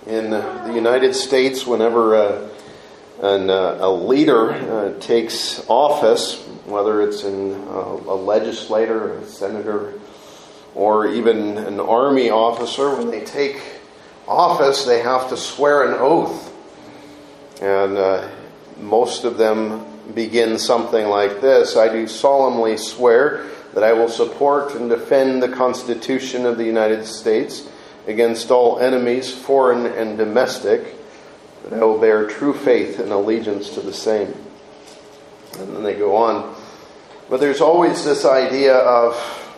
In the United States, whenever a leader takes office, whether it's a legislator, a senator, or even an army officer, when they take office, they have to swear an oath. And most of them begin something like this: I do solemnly swear that I will support and defend the Constitution of the United States against all enemies, foreign and domestic, that I will bear true faith and allegiance to the same. And then they go on. But there's always this idea of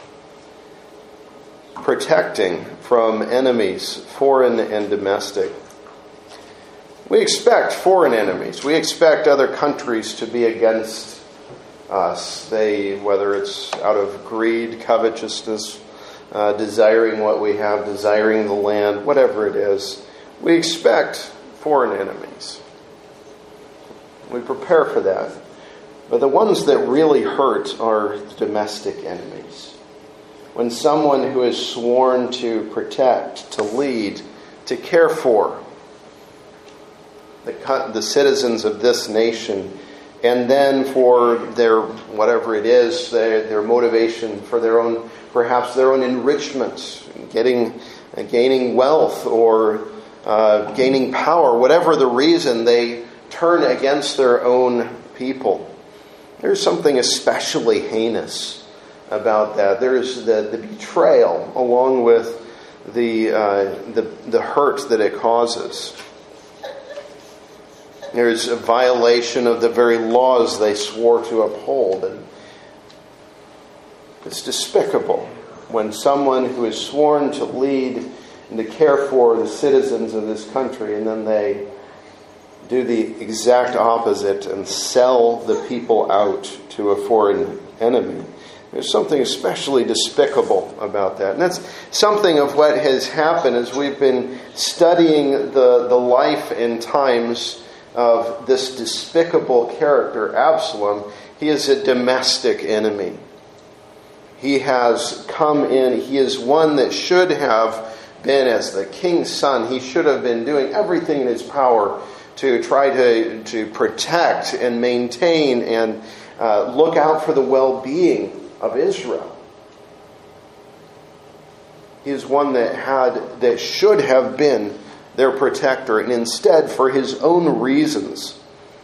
protecting from enemies, foreign and domestic. We expect foreign enemies. We expect other countries to be against us. Whether it's out of greed, covetousness, desiring what we have, desiring the land, whatever it is, we expect foreign enemies. We prepare for that. But the ones that really hurt are domestic enemies. When someone who is sworn to protect, to lead, to care for the citizens of this nation, and then for their, whatever it is, their motivation for perhaps their own enrichment, gaining wealth or gaining power, whatever the reason, they turn against their own people. There's something especially heinous about that. There's the betrayal along with the hurt that it causes. There's a violation of the very laws they swore to uphold. And it's despicable when someone who is sworn to lead and to care for the citizens of this country, and then they do the exact opposite and sell the people out to a foreign enemy. There's something especially despicable about that. And that's something of what has happened as we've been studying the life and times of this despicable character, Absalom. He is a domestic enemy. He has come in. He is one that should have been, as the king's son, he should have been doing everything in his power to try to protect and maintain and look out for the well-being of Israel. He is one that should have been their protector, and instead, for his own reasons,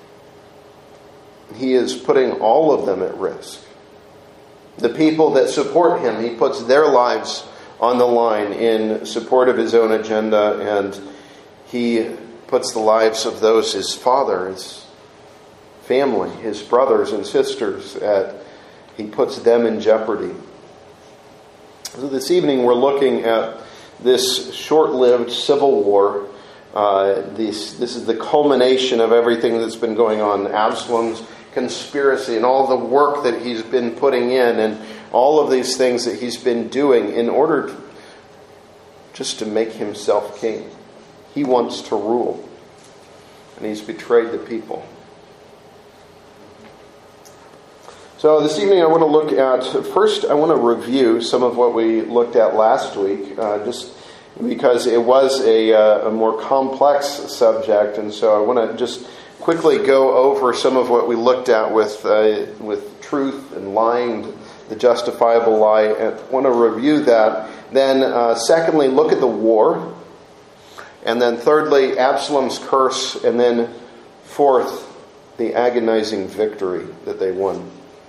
he is putting all of them at risk. The people that support him, he puts their lives on the line in support of his own agenda, and he puts the lives of those, his father, his family, his brothers and sisters, he puts them in jeopardy. So this evening we're looking at this short-lived civil war. This is the culmination of everything that's been going on. Absalom's conspiracy and all the work that he's been putting in and all of these things that he's been doing in order just to make himself king. He wants to rule. And he's betrayed the people. So this evening I want to look at, first I want to review some of what we looked at last week, just because it was a more complex subject, and so I want to just quickly go over some of what we looked at with truth and lying, the justifiable lie. I want to review that. Then secondly, look at the war. And then thirdly, Absalom's curse. And then fourth, the agonizing victory that they won.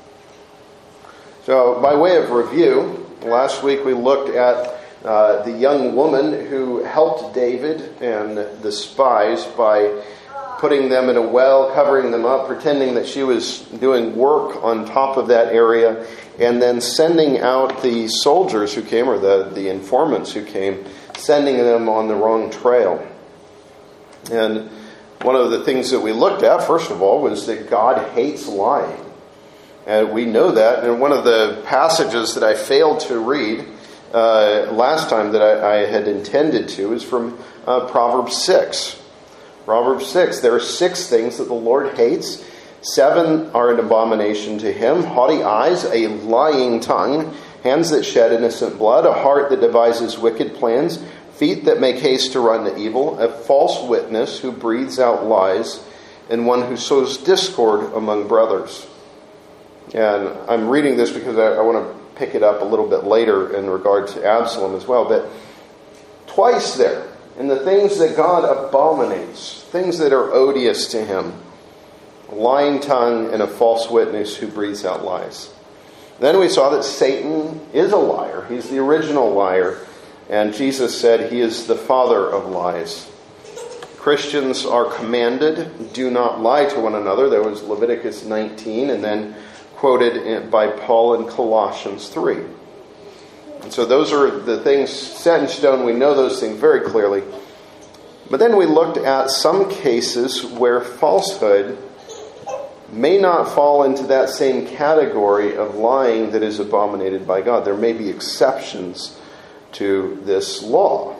So by way of review, last week we looked at the young woman who helped David and the spies by putting them in a well, covering them up, pretending that she was doing work on top of that area, and then sending out the soldiers who came, or the informants who came, sending them on the wrong trail. And one of the things that we looked at, first of all, was that God hates lying. And we know that. And one of the passages that I failed to read last time that I had intended to is from Proverbs 6. Proverbs 6, there are 6 things that the Lord hates. 7 are an abomination to him: haughty eyes, a lying tongue, hands that shed innocent blood, a heart that devises wicked plans, feet that make haste to run to evil, a false witness who breathes out lies, and one who sows discord among brothers. And I'm reading this because I want to pick it up a little bit later in regard to Absalom as well. But twice there, in the things that God abominates, things that are odious to him, a lying tongue and a false witness who breathes out lies. Then we saw that Satan is a liar. He's the original liar. And Jesus said he is the father of lies. Christians are commanded, do not lie to one another. There was Leviticus 19 and then quoted by Paul in Colossians 3. And so those are the things set in stone. We know those things very clearly. But then we looked at some cases where falsehood may not fall into that same category of lying that is abominated by God. There may be exceptions to this law.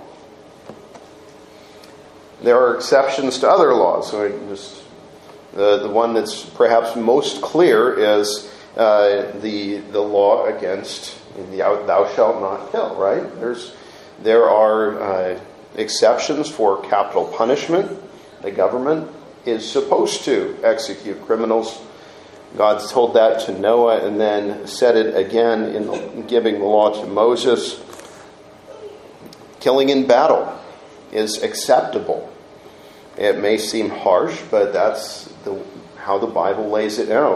There are exceptions to other laws. So the one that's perhaps most clear is the law against thou shalt not kill. Right? There are exceptions for capital punishment. The government is supposed to execute criminals. God told that to Noah and then said it again in giving the law to Moses. Killing in battle is acceptable. It may seem harsh, but that's how the Bible lays it out.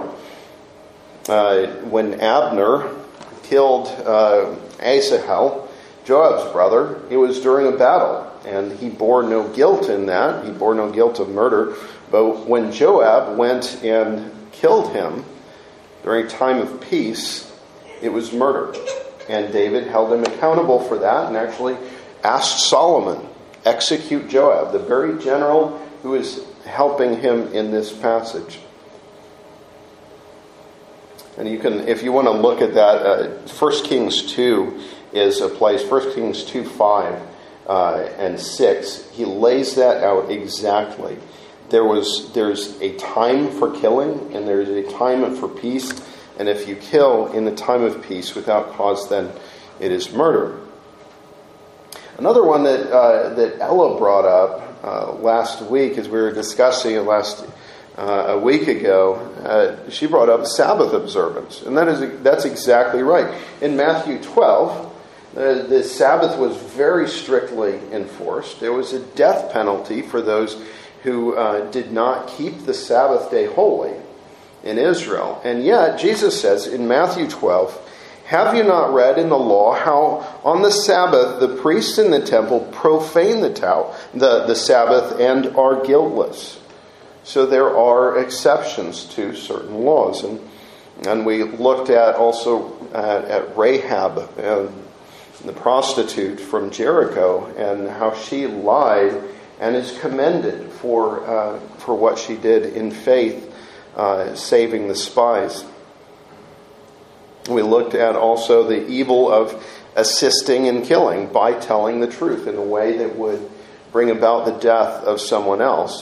When Abner killed Asahel, Joab's brother, it was during a battle, and he bore no guilt in that. He bore no guilt of murder. But when Joab went and killed him during a time of peace, it was murder. And David held him accountable for that and actually asked Solomon, execute Joab, the very general who is helping him in this passage. And you can, if you want to look at that, 1 Kings 2 is a place, 1 Kings 2, 5 and 6, he lays that out exactly. There's a time for killing and there's a time for peace. And if you kill in the time of peace without cause, then it is murder. Another one that Ella brought up last week, as we were discussing it a week ago, she brought up Sabbath observance, and that's exactly right. In Matthew 12, the Sabbath was very strictly enforced. There was a death penalty for those who did not keep the Sabbath day holy in Israel. And yet, Jesus says in Matthew 12, have you not read in the law how on the Sabbath the priests in the temple profane the Sabbath and are guiltless? So there are exceptions to certain laws. And we looked at also at Rahab, the prostitute from Jericho, and how she lied and is commended for what she did in faith, saving the spies. We looked at also the evil of assisting in killing by telling the truth in a way that would bring about the death of someone else.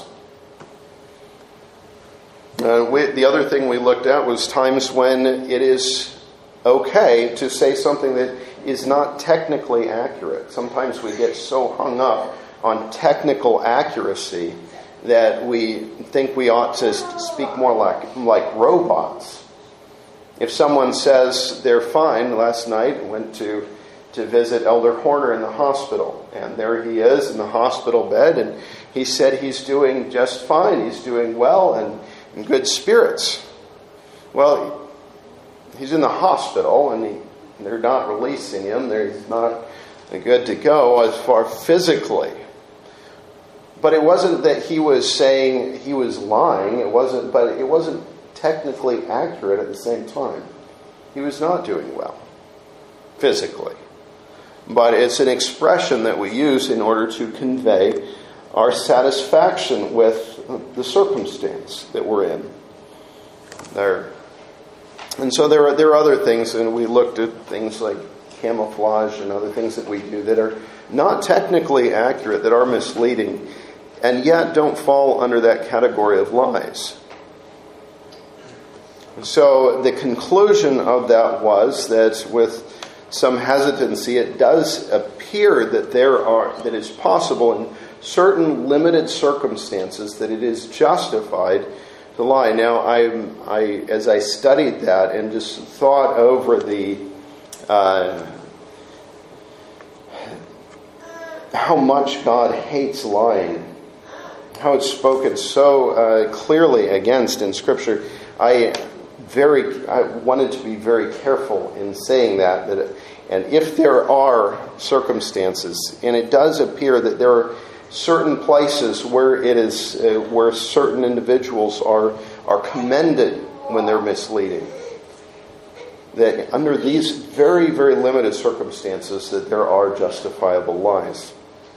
The other thing we looked at was times when it is okay to say something that is not technically accurate. Sometimes we get so hung up on technical accuracy that we think we ought to speak more like robots. If someone says they're fine, last night I went to visit Elder Horner in the hospital, and there he is in the hospital bed, and he said he's doing just fine, he's doing well and in good spirits. Well, he's in the hospital, and they're not releasing him. He's not good to go as far physically. But it wasn't that he was saying he was lying. It wasn't technically accurate at the same time. He was not doing well physically. But it's an expression that we use in order to convey our satisfaction with the circumstance that we're in. And so there are other things, and we looked at things like camouflage and other things that we do that are not technically accurate, that are misleading, and yet don't fall under that category of lies. So the conclusion of that was that with some hesitancy, it does appear that it's possible in certain limited circumstances that it is justified to lie. Now, as I studied that and just thought over how much God hates lying, how it's spoken so clearly against in Scripture, I wanted to be very careful in saying that and if there are circumstances, and it does appear that there are certain places where it is where certain individuals are commended when they're misleading, that under these very, very limited circumstances that there are justifiable lies.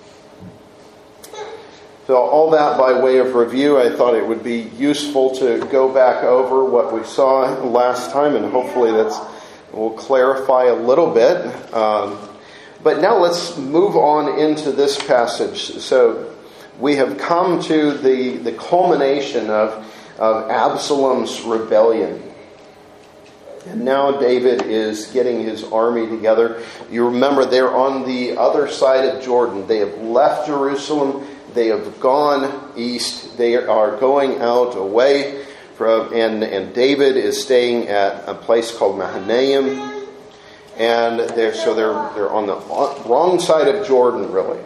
So all that by way of review, I thought it would be useful to go back over what we saw last time, and hopefully will clarify a little bit. But now let's move on into this passage. So we have come to the culmination of Absalom's rebellion. And now David is getting his army together. You remember they're on the other side of Jordan. They have left Jerusalem. They have gone east. They are going out away from, and David is staying at a place called Mahanaim. And they're on the wrong side of Jordan, really.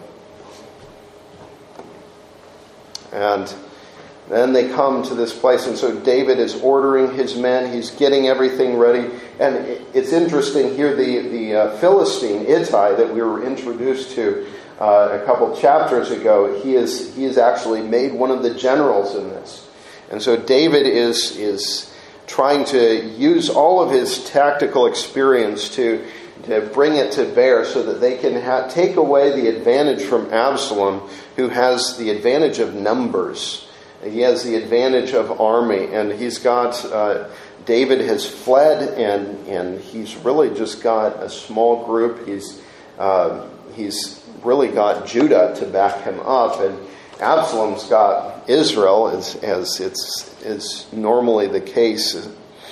And then they come to this place, and so David is ordering his men. He's getting everything ready. And it's interesting here, the Philistine, Ittai, that we were introduced to a couple chapters ago, he is actually made one of the generals in this. And so David is trying to use all of his tactical experience to bring it to bear so that they can take away the advantage from Absalom, who has the advantage of numbers. He has the advantage of army, and he's got David has fled, and he's really just got a small group. He's really got Judah to back him up, and Absalom's got Israel, as is normally the case.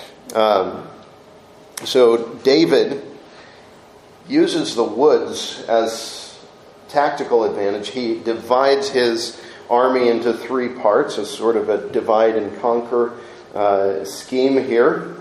So David uses the woods as tactical advantage. He divides his army into three parts, a sort of a divide and conquer scheme here.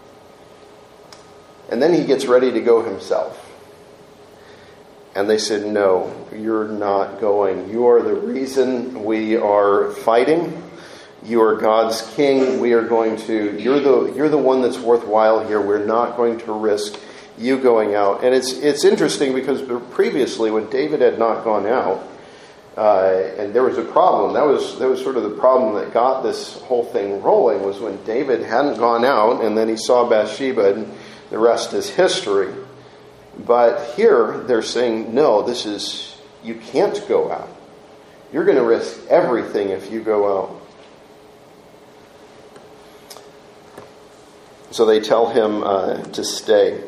And then he gets ready to go himself. And they said, "No, you're not going. You are the reason we are fighting. You are God's king. We are going to. You're the one that's worthwhile here. We're not going to risk you going out." And it's interesting because previously, when David had not gone out, and there was a problem. That was sort of the problem that got this whole thing rolling, was when David hadn't gone out, and then he saw Bathsheba, and the rest is history. But here they're saying, no, you can't go out. You're going to risk everything if you go out. So they tell him to stay.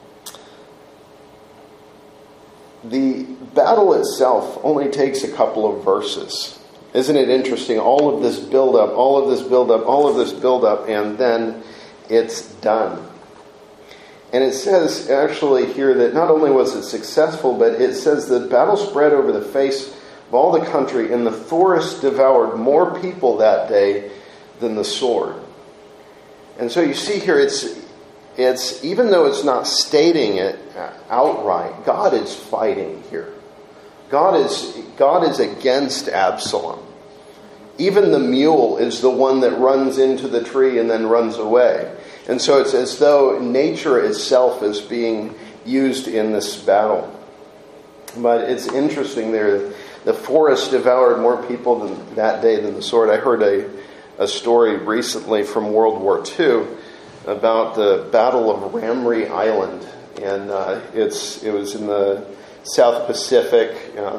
The battle itself only takes a couple of verses. Isn't it interesting? All of this build up, all of this build up, all of this build up, and then it's done. And it says actually here that not only was it successful, but it says the battle spread over the face of all the country, and the forest devoured more people that day than the sword. And so you see here, it's even though it's not stating it outright, God is fighting here. God is against Absalom. Even the mule is the one that runs into the tree and then runs away. And so it's as though nature itself is being used in this battle. But it's interesting there. The forest devoured more people that day than the sword. I heard a story recently from World War II about the Battle of Ramree Island. And it was in the South Pacific.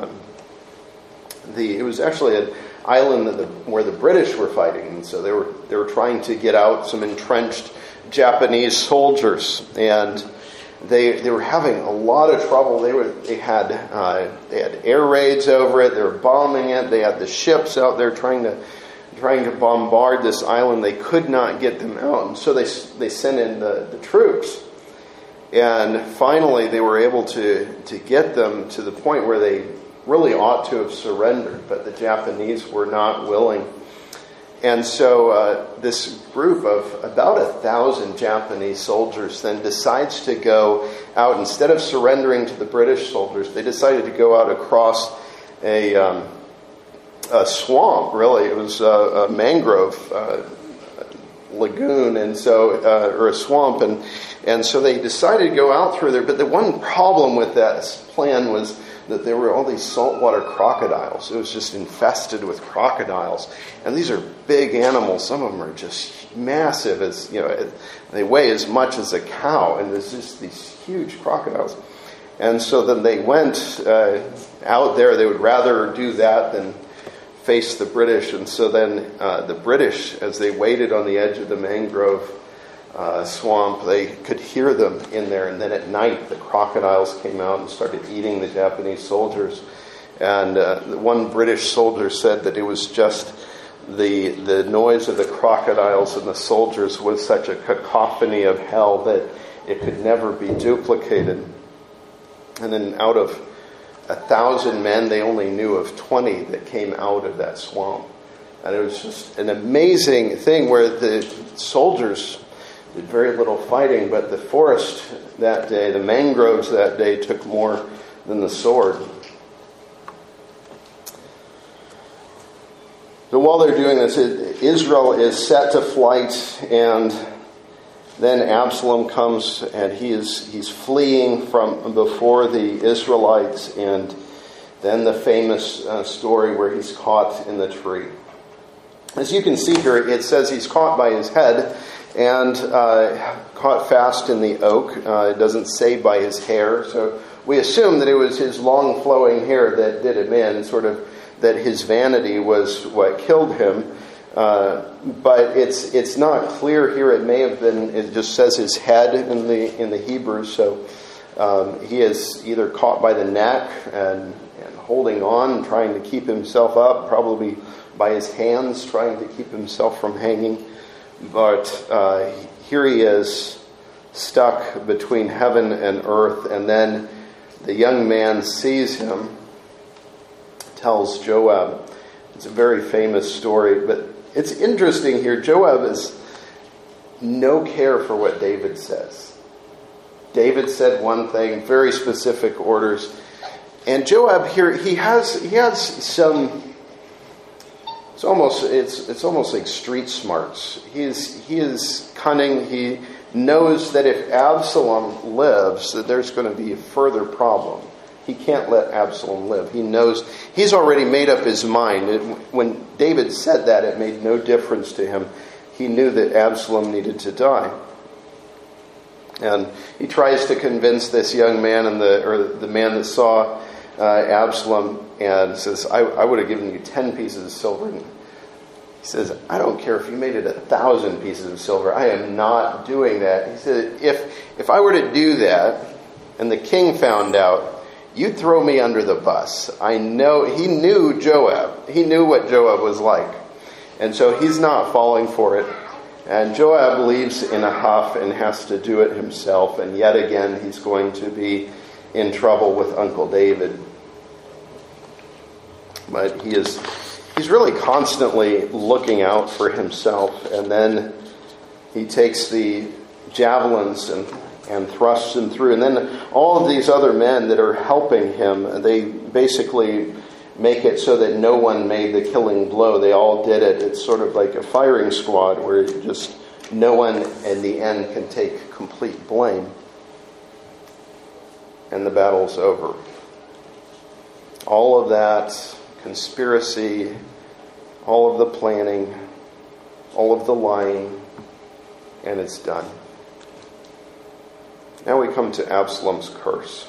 It was actually an island where the British were fighting. And so they were trying to get out some entrenched Japanese soldiers, and they were having a lot of trouble. They had air raids over it. They were bombing it. They had the ships out there trying to bombard this island. They could not get them out, and so they sent in the troops. And finally, they were able to get them to the point where they really ought to have surrendered, but the Japanese were not willing. And so this group of about 1,000 Japanese soldiers then decides to go out. Instead of surrendering to the British soldiers, they decided to go out across a swamp, really. It was a mangrove lagoon, and so or a swamp. And so they decided to go out through there. But the one problem with that plan was that there were all these saltwater crocodiles. It was just infested with crocodiles. And these are big animals. Some of them are just massive. As they weigh as much as a cow. And there's just these huge crocodiles. And so then they went out there. They would rather do that than face the British. And so then the British, as they waited on the edge of the mangrove swamp, they could hear them in there. And then at night, the crocodiles came out and started eating the Japanese soldiers. And one British soldier said that it was just the noise of the crocodiles and the soldiers was such a cacophony of hell that it could never be duplicated. And then out of 1,000 men, they only knew of 20 that came out of that swamp. And it was just an amazing thing where the soldiers did very little fighting, but the forest that day, the mangroves that day, took more than the sword. So while they're doing this, Israel is set to flight, and then Absalom comes, and he's fleeing from before the Israelites, and then the famous story where he's caught in the tree. As you can see here, it says he's caught by his head and caught fast in the oak. It doesn't say by his hair, so we assume that it was his long flowing hair that did him in, sort of that his vanity was what killed him. But it's not clear here. It may have been. It just says his head in the Hebrew. So he is either caught by the neck and holding on, and trying to keep himself up, probably by his hands, trying to keep himself from hanging. But here he is, stuck between heaven and earth. And then the young man sees him, tells Joab. It's a very famous story, but it's interesting here. Joab has no care for what David says. David said one thing, very specific orders. And Joab here, he has some, it's almost like street smarts. He is cunning. He knows that if Absalom lives, that there's going to be a further problem. He can't let Absalom live. He knows, he's already made up his mind. When David said that, it made no difference to him. He knew that Absalom needed to die. And he tries to convince this young man the man that saw Absalom, and says, I would have given you 10 pieces of silver. And he says, I don't care if you made it 1,000 pieces of silver. I am not doing that. He said, if I were to do that and the king found out, you'd throw me under the bus. I know. He knew Joab. He knew what Joab was like. And so he's not falling for it. And Joab leaves in a huff and has to do it himself. And yet again, he's going to be in trouble with Uncle David. But he's really constantly looking out for himself. And then he takes the javelins and thrusts them through. And then all of these other men that are helping him, they basically make it so that no one made the killing blow. They all did it. It's sort of like a firing squad where just no one in the end can take complete blame. And the battle's over. All of that conspiracy, all of the planning, all of the lying, and it's done. Now we come to Absalom's curse.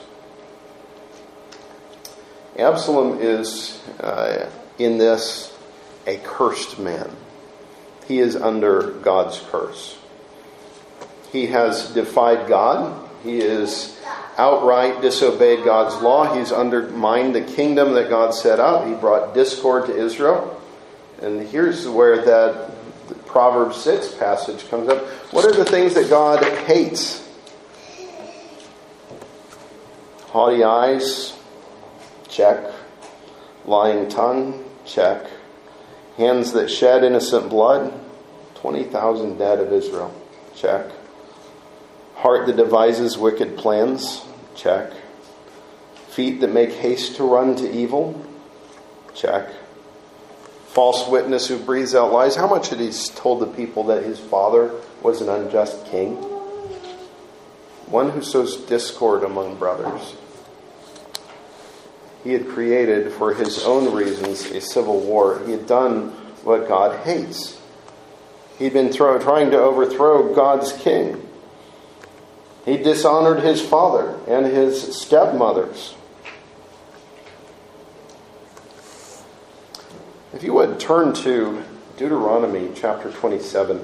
Absalom is, in this, a cursed man. He is under God's curse. He has defied God. He is outright disobeyed God's law. He's undermined the kingdom that God set up. He brought discord to Israel. And here's where that Proverbs 6 passage comes up. What are the things that God hates? Haughty eyes, check. Lying tongue, check. Hands that shed innocent blood, 20,000 dead of Israel, check. Heart that devises wicked plans, check. Feet that make haste to run to evil, check. False witness who breathes out lies. How much had he told the people that his father was an unjust king? One who sows discord among brothers. He had created, for his own reasons, a civil war. He had done what God hates. He'd been trying to overthrow God's king. He dishonored his father and his stepmothers. If you would turn to Deuteronomy chapter 27.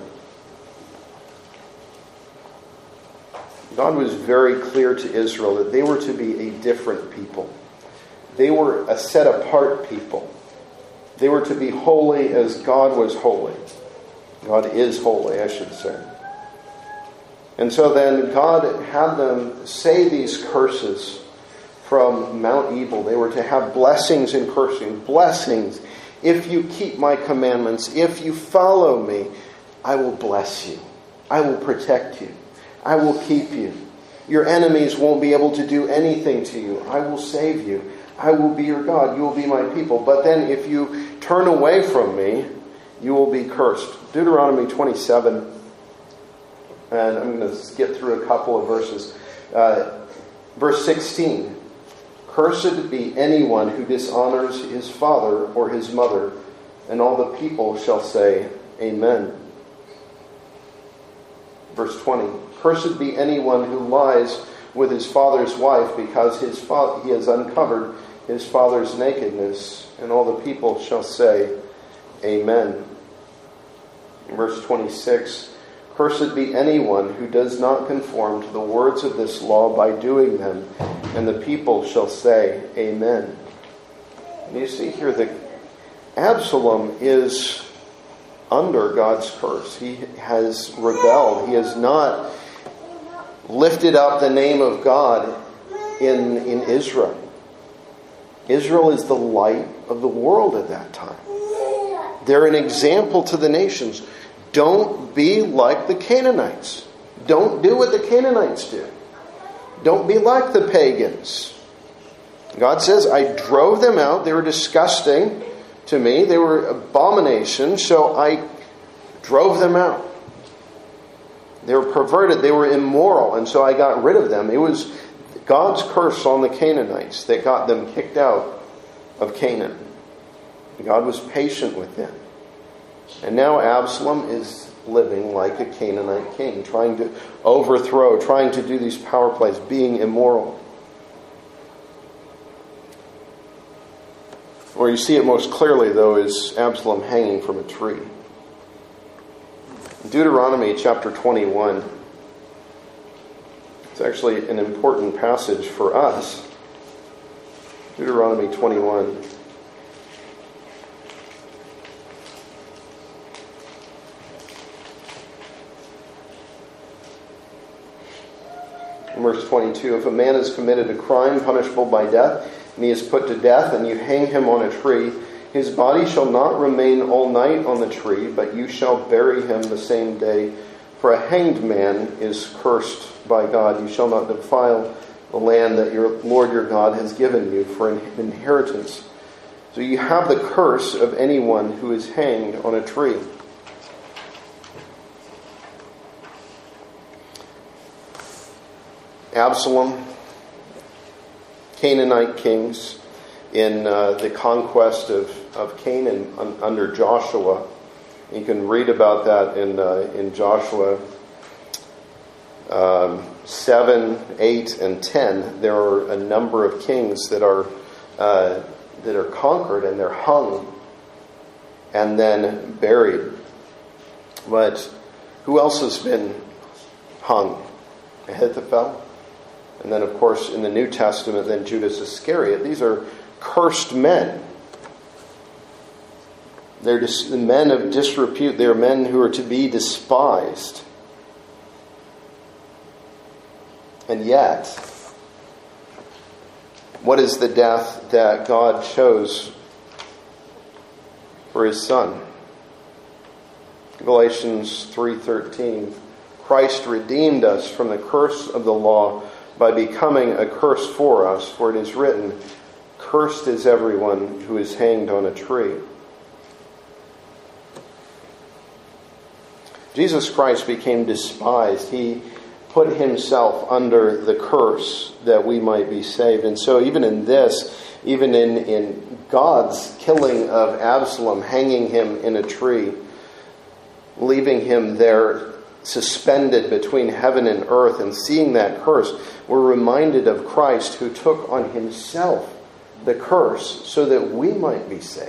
God was very clear to Israel that they were to be a different people. They were a set-apart people. They were to be holy as God was holy. God is holy, I should say. And so then God had them say these curses from Mount Ebal. They were to have blessings and cursing. Blessings. If you keep my commandments, if you follow me, I will bless you. I will protect you. I will keep you. Your enemies won't be able to do anything to you. I will save you. I will be your God. You will be my people. But then if you turn away from me, you will be cursed. Deuteronomy 27. And I'm going to skip through a couple of verses. Verse 16. Cursed be anyone who dishonors his father or his mother, and all the people shall say, Amen. Verse 20. Cursed be anyone who lies with his father's wife, because he has uncovered his father's nakedness, and all the people shall say, Amen. Verse 26. Cursed be anyone who does not conform to the words of this law by doing them, and the people shall say, Amen. And you see here that Absalom is under God's curse. He has rebelled. He has not lifted up the name of God in Israel. Israel is the light of the world at that time. They're an example to the nations. Don't be like the Canaanites. Don't do what the Canaanites do. Don't be like the pagans. God says, I drove them out. They were disgusting to me. They were abominations, so I drove them out. They were perverted. They were immoral, and so I got rid of them. It was God's curse on the Canaanites that got them kicked out of Canaan. God was patient with them. And now Absalom is living like a Canaanite king, trying to overthrow, trying to do these power plays, being immoral. Where you see it most clearly, though, is Absalom hanging from a tree. Deuteronomy chapter 21. It's actually an important passage for us. Deuteronomy 21. In verse 22, if a man has committed a crime punishable by death, and he is put to death, and you hang him on a tree, his body shall not remain all night on the tree, but you shall bury him the same day. For a hanged man is cursed by God. You shall not defile the land that your Lord your God has given you for an inheritance. So you have the curse of anyone who is hanged on a tree. Absalom, Canaanite kings in the conquest of Canaan under Joshua. You can read about that in Joshua 7, 8, and 10. There are a number of kings that are conquered, and they're hung and then buried. But who else has been hung? Ahithophel. And then, of course, in the New Testament, then Judas Iscariot. These are cursed men. They're men of disrepute. They're men who are to be despised. And yet, What is the death that God chose for his Son? Galatians 3:13, Christ redeemed us from the curse of the law by becoming a curse for us, for it is written, cursed is everyone who is hanged on a tree. Jesus Christ became despised. He put himself under the curse that we might be saved. And so even in this, even in God's killing of Absalom, hanging him in a tree, leaving him there suspended between heaven and earth, and seeing that curse, we're reminded of Christ who took on himself the curse so that we might be saved.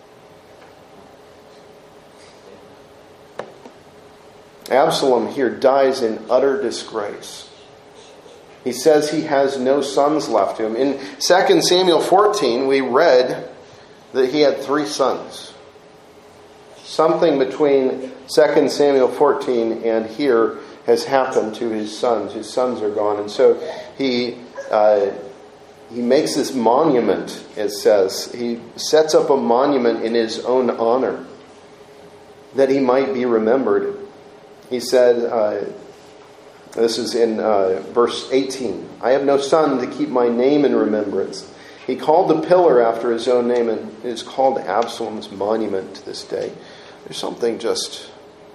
Absalom here dies in utter disgrace. He says he has no sons left to him. In 2 Samuel 14, we read that he had 3 sons. Something between 2 Samuel 14 and here has happened to his sons. His sons are gone. And so he makes this monument, it says. He sets up a monument in his own honor that he might be remembered. He said, this is in verse 18, I have no son to keep my name in remembrance. He called the pillar after his own name, and it is called Absalom's monument to this day. There's something just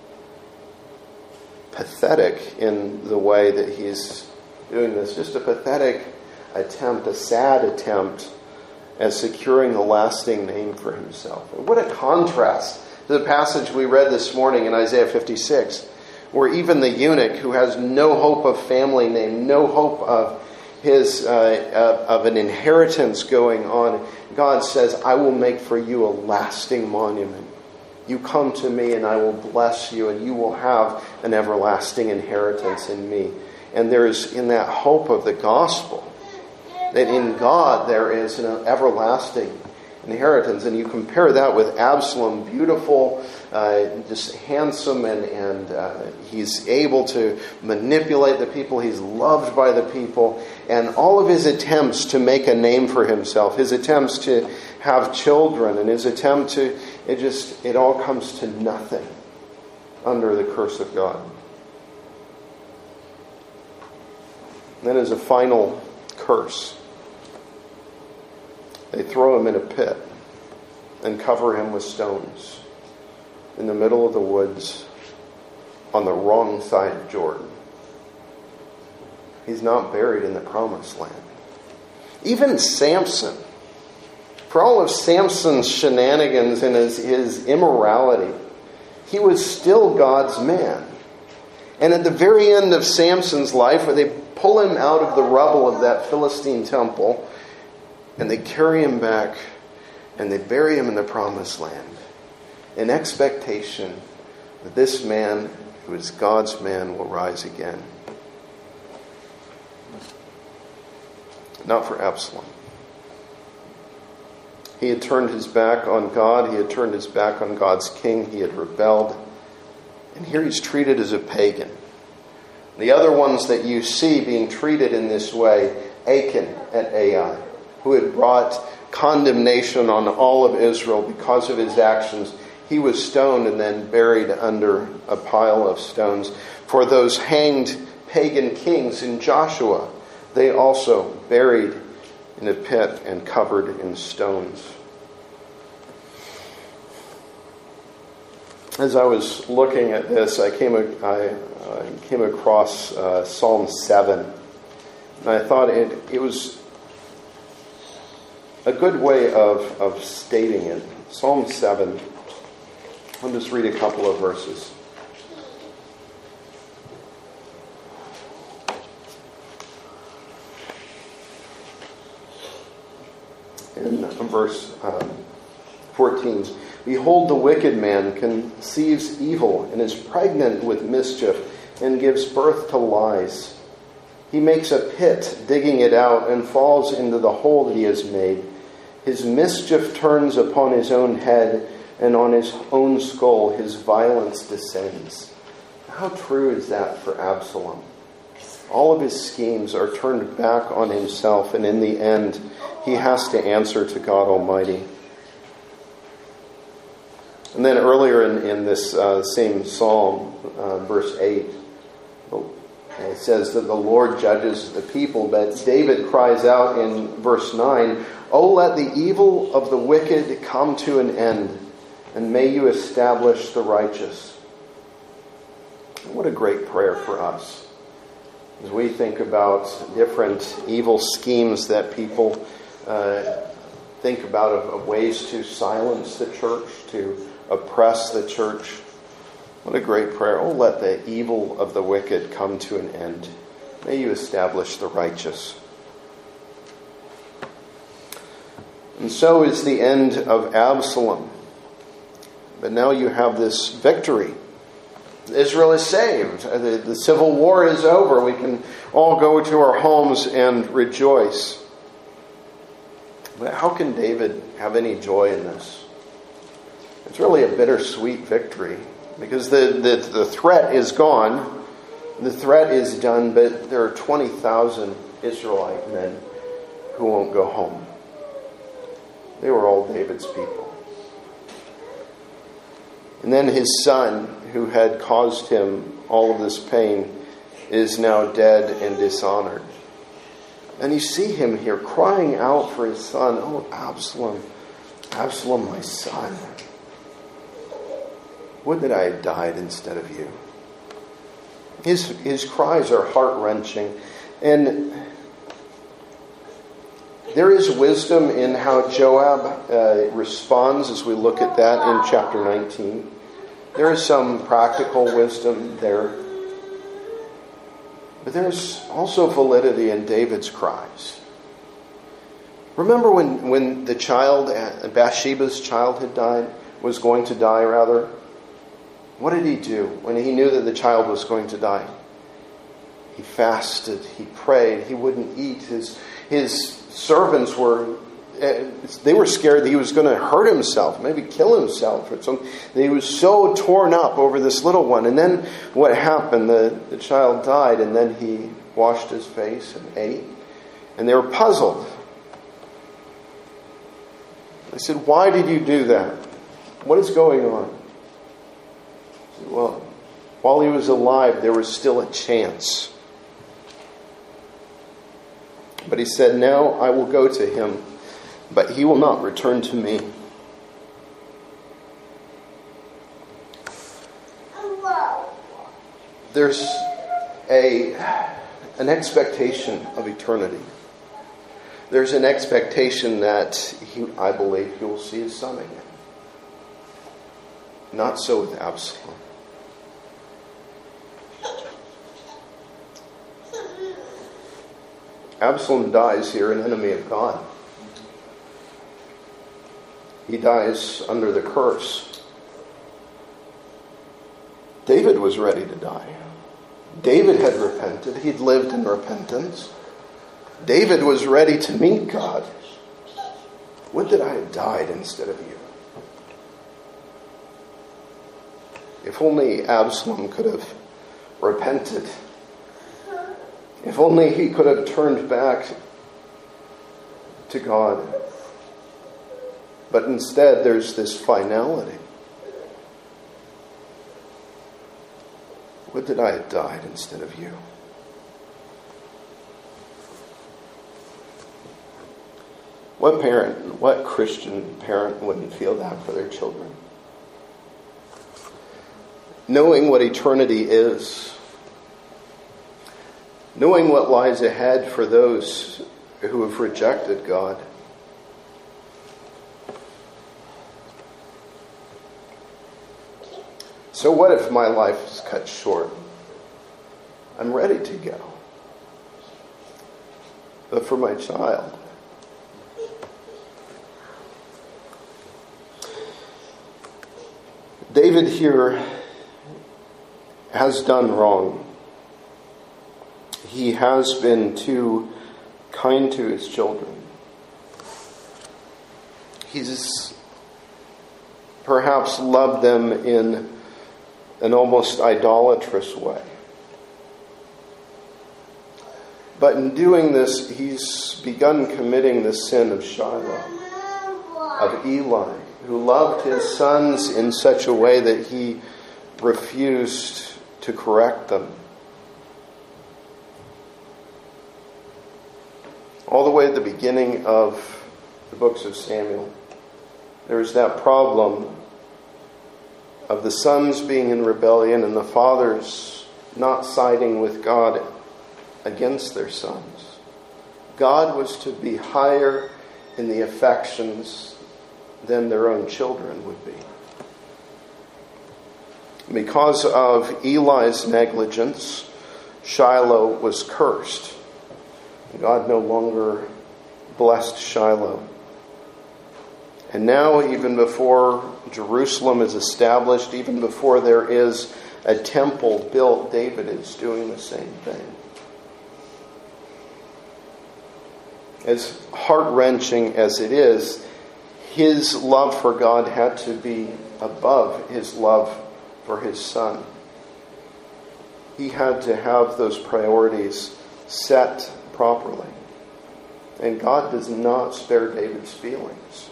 pathetic in the way that he's doing this. Just a pathetic attempt, a sad attempt at securing a lasting name for himself. And what a contrast to the passage we read this morning in Isaiah 56, where even the eunuch who has no hope of family name, no hope of his of an inheritance going on, God says, I will make for you a lasting monument. You come to me and I will bless you, and you will have an everlasting inheritance in me. And there is in that hope of the gospel that in God there is an everlasting inheritance. And you compare that with Absalom, beautiful, just handsome, and he's able to manipulate the people. He's loved by the people. And all of his attempts to make a name for himself, his attempts to have children, and his attempt to, it all comes to nothing under the curse of God. And then as a final curse, they throw him in a pit and cover him with stones in the middle of the woods on the wrong side of Jordan. He's not buried in the promised land. Even Samson, for all of Samson's shenanigans and his immorality, he was still God's man. And at the very end of Samson's life, where they pull him out of the rubble of that Philistine temple, and they carry him back, and they bury him in the promised land, in expectation that this man, who is God's man, will rise again. Not for Absalom. He had turned his back on God. He had turned his back on God's king. He had rebelled. And here he's treated as a pagan. The other ones that you see being treated in this way, Achan at Ai, who had brought condemnation on all of Israel because of his actions, he was stoned and then buried under a pile of stones. For those hanged pagan kings in Joshua, they also buried in a pit and covered in stones. As I was looking at this, I came across Psalm 7. And I thought it was a good way of stating it. Psalm 7. I'll just read a couple of verses. In verse 14, behold, the wicked man conceives evil and is pregnant with mischief and gives birth to lies. He makes a pit, digging it out, and falls into the hole that he has made. His mischief turns upon his own head, and on his own skull his violence descends. How true is that for Absalom? All of his schemes are turned back on himself, and in the end, he has to answer to God Almighty. And then earlier in this same psalm, verse 8, it says that the Lord judges the people, but David cries out in verse 9, "Oh, let the evil of the wicked come to an end, and may you establish the righteous." What a great prayer for us. As we think about different evil schemes that people think about of ways to silence the church, to oppress the church. What a great prayer. Oh, let the evil of the wicked come to an end. May you establish the righteous. And so is the end of Absalom. But now you have this victory. Israel is saved. The civil war is over. We can all go to our homes and rejoice. But how can David have any joy in this? It's really a bittersweet victory, because the threat is gone. The threat is done, but there are 20,000 Israelite men who won't go home. They were all David's people. And then his son, who had caused him all of this pain, is now dead and dishonored. And you see him here crying out for his son. "Oh, Absalom, Absalom, my son. Would that I had died instead of you." His cries are heart-wrenching. And there is wisdom in how Joab responds as we look at that in chapter 19. There is some practical wisdom there. But there's also validity in David's cries. Remember when the child, Bathsheba's child was going to die rather? What did he do when he knew that the child was going to die? He fasted, he prayed, he wouldn't eat. His servants were scared that he was going to hurt himself, maybe kill himself or something. He was so torn up over this little one. And then what happened? The child died, and then he washed his face and ate. And they were puzzled. They said, "Why did you do that? What is going on?" He said, "Well, while he was alive, there was still a chance." But he said, "Now I will go to him, but he will not return to me." There's an expectation of eternity. There's an expectation that I believe he will see his son again. Not so with Absalom. Absalom dies here an enemy of God. He dies under the curse. David was ready to die. David had repented. He'd lived in repentance. David was ready to meet God. Would that I had died instead of you. If only Absalom could have repented. If only he could have turned back to God. But instead, there's this finality. Would that I had died instead of you. What parent, what Christian parent wouldn't feel that for their children? Knowing what eternity is, knowing what lies ahead for those who have rejected God. So what if my life is cut short? I'm ready to go. But for my child, David here has done wrong. He has been too kind to his children. He's perhaps loved them in an almost idolatrous way. But in doing this, he's begun committing the sin of Shiloh, of Eli, who loved his sons in such a way that he refused to correct them. All the way at the beginning of the books of Samuel, there's that problem of the sons being in rebellion and the fathers not siding with God against their sons. God was to be higher in the affections than their own children would be. Because of Eli's negligence, Shiloh was cursed. God no longer blessed Shiloh. And now, even before Jerusalem is established, even before there is a temple built, David is doing the same thing. As heart-wrenching as it is, his love for God had to be above his love for his son. He had to have those priorities set properly. And God does not spare David's feelings.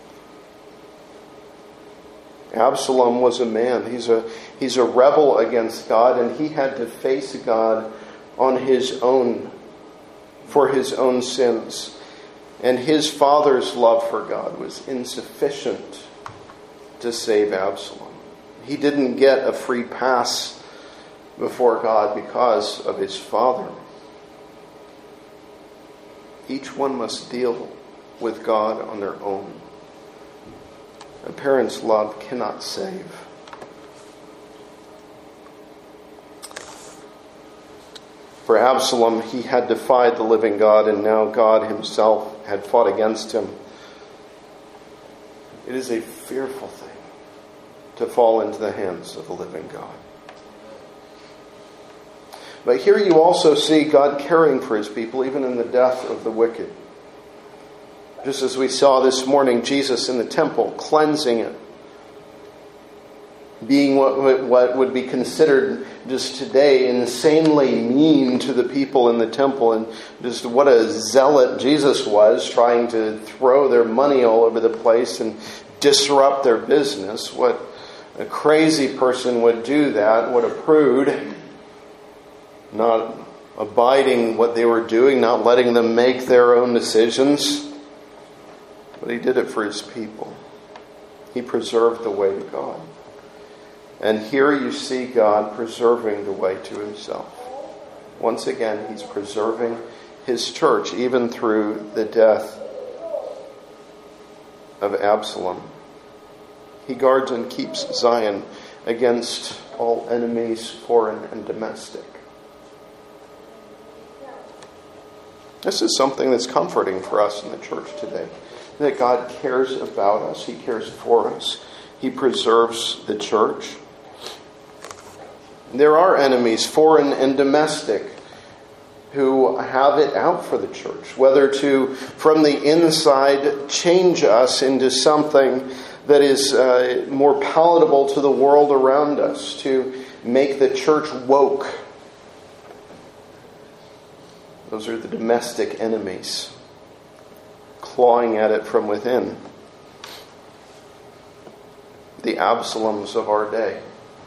Absalom was a man. He's a rebel against God, and he had to face God on his own, for his own sins. And his father's love for God was insufficient to save Absalom. He didn't get a free pass before God because of his father. Each one must deal with God on their own. A parent's love cannot save. For Absalom, he had defied the living God, and now God himself had fought against him. It is a fearful thing to fall into the hands of the living God. But here you also see God caring for his people, even in the death of the wicked. Just as we saw this morning, Jesus in the temple, cleansing it. Being what would be considered just today insanely mean to the people in the temple. And just what a zealot Jesus was, trying to throw their money all over the place and disrupt their business. What a crazy person would do that. What a prude. Not abiding what they were doing, not letting them make their own decisions. But he did it for his people. He preserved the way to God. And here you see God preserving the way to himself. Once again, he's preserving his church, even through the death of Absalom. He guards and keeps Zion against all enemies, foreign and domestic. This is something that's comforting for us in the church today. That God cares about us. He cares for us. He preserves the church. There are enemies, foreign and domestic, who have it out for the church. Whether to, from the inside, change us into something that is more palatable to the world around us. To make the church woke. Those are the domestic enemies, clawing at it from within. The Absaloms of our day.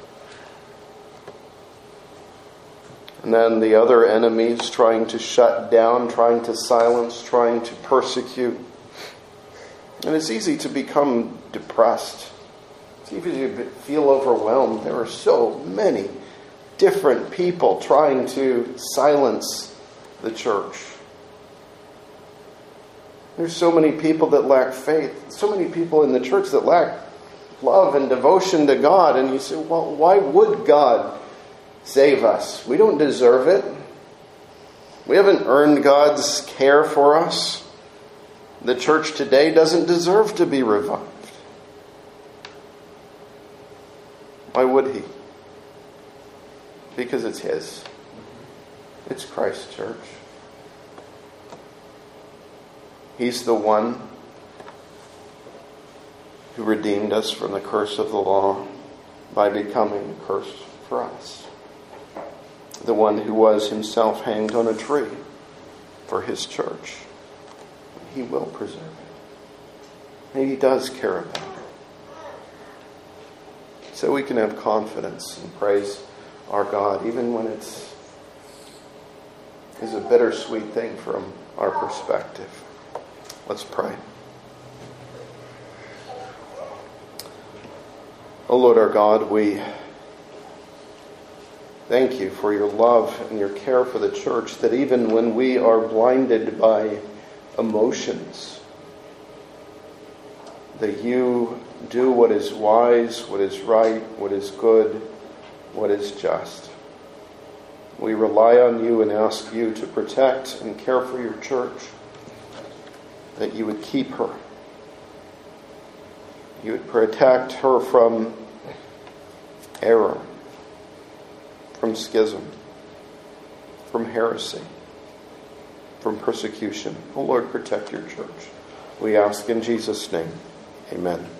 And then the other enemies trying to shut down, trying to silence, trying to persecute. And it's easy to become depressed. It's easy to feel overwhelmed. There are so many different people trying to silence the church. There's so many people that lack faith. So many people in the church that lack love and devotion to God. And you say, well, why would God save us? We don't deserve it. We haven't earned God's care for us. The church today doesn't deserve to be revived. Why would he? Because it's his. It's Christ's church. He's the one who redeemed us from the curse of the law by becoming a curse for us. The one who was himself hanged on a tree for his church. He will preserve it. And he does care about it. So we can have confidence and praise our God, even when it's a bittersweet thing from our perspective. Let's pray. Oh Lord our God, we thank you for your love and your care for the church, that even when we are blinded by emotions, that you do what is wise, what is right, what is good, what is just. We rely on you and ask you to protect and care for your church, that you would keep her. You would protect her from error, from schism, from heresy, from persecution. Oh Lord, protect your church. We ask in Jesus' name. Amen.